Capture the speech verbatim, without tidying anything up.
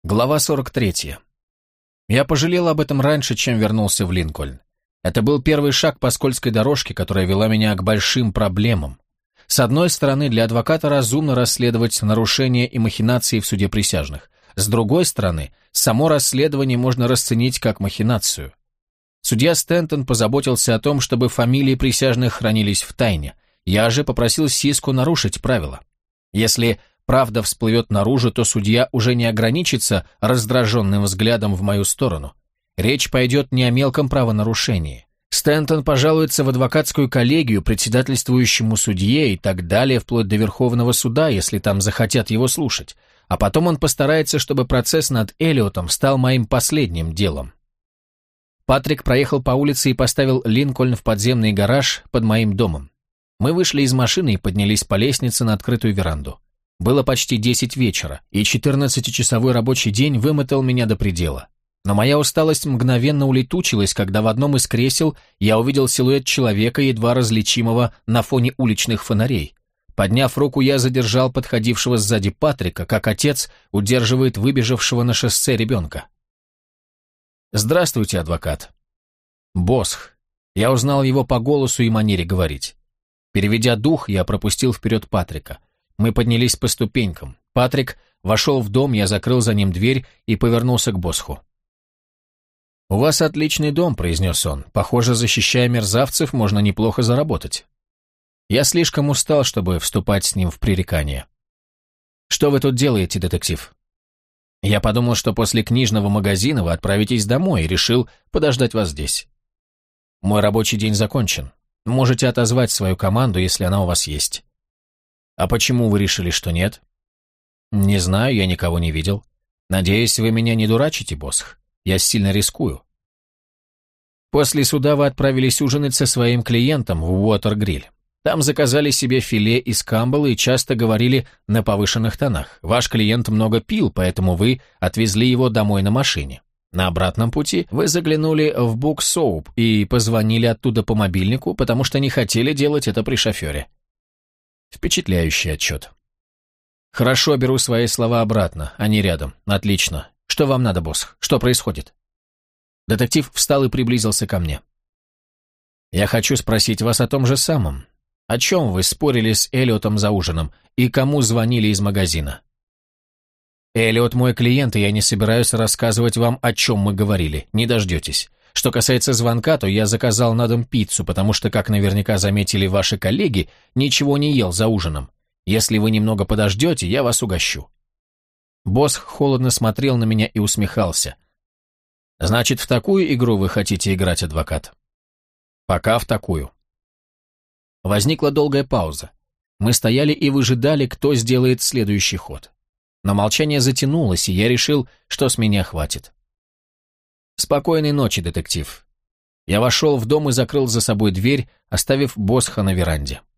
Глава сорок третья. Я пожалел об этом раньше, чем вернулся в Линкольн. Это был первый шаг по скользкой дорожке, которая вела меня к большим проблемам. С одной стороны, для адвоката разумно расследовать нарушения и махинации в суде присяжных. С другой стороны, само расследование можно расценить как махинацию. Судья Стентон позаботился о том, чтобы фамилии присяжных хранились в тайне. Я же попросил Сиску нарушить правила. Если правда всплывет наружу, то судья уже не ограничится раздраженным взглядом в мою сторону. Речь пойдет не о мелком правонарушении. Стентон пожалуется в адвокатскую коллегию председательствующему судье и так далее, вплоть до Верховного суда, если там захотят его слушать. А потом он постарается, чтобы процесс над Эллиотом стал моим последним делом. Патрик проехал по улице и поставил Линкольн в подземный гараж под моим домом. Мы вышли из машины и поднялись по лестнице на открытую веранду. Было почти десять вечера, и четырнадцатичасовой рабочий день вымотал меня до предела. Но моя усталость мгновенно улетучилась, когда в одном из кресел я увидел силуэт человека, едва различимого на фоне уличных фонарей. Подняв руку, я задержал подходившего сзади Патрика, как отец удерживает выбежавшего на шоссе ребенка. «Здравствуйте, адвокат». Босх. Я узнал его по голосу и манере говорить. Переведя дух, я пропустил вперед Патрика. Мы поднялись по ступенькам. Патрик вошел в дом, я закрыл за ним дверь и повернулся к Босху. «У вас отличный дом», — произнес он. «Похоже, защищая мерзавцев, можно неплохо заработать». Я слишком устал, чтобы вступать с ним в пререкание. «Что вы тут делаете, детектив?» «Я подумал, что после книжного магазина вы отправитесь домой и решил подождать вас здесь. Мой рабочий день закончен. Можете отозвать свою команду, если она у вас есть». «А почему вы решили, что нет?» «Не знаю, я никого не видел. Надеюсь, вы меня не дурачите, Босх. Я сильно рискую». После суда вы отправились ужинать со своим клиентом в Уотер-Гриль. Там заказали себе филе из камбала и часто говорили на повышенных тонах. Ваш клиент много пил, поэтому вы отвезли его домой на машине. На обратном пути вы заглянули в Буксоуп и позвонили оттуда по мобильнику, потому что не хотели делать это при шофере. Впечатляющий отчет. Хорошо, беру свои слова обратно, они рядом. Отлично. Что вам надо, босс? Что происходит? Детектив встал и приблизился ко мне. Я хочу спросить вас о том же самом. О чем вы спорили с Эллиотом за ужином и кому звонили из магазина? Эллиот мой клиент, и я не собираюсь рассказывать вам, о чем мы говорили. Не дождетесь. Что касается звонка, то я заказал на дом пиццу, потому что, как наверняка заметили ваши коллеги, ничего не ел за ужином. Если вы немного подождете, я вас угощу. Босс холодно смотрел на меня и усмехался. «Значит, в такую игру вы хотите играть, адвокат?» «Пока в такую». Возникла долгая пауза. Мы стояли и выжидали, кто сделает следующий ход. Но молчание затянулось, и я решил, что с меня хватит. «Спокойной ночи, детектив». Я вошел в дом и закрыл за собой дверь, оставив Босха на веранде.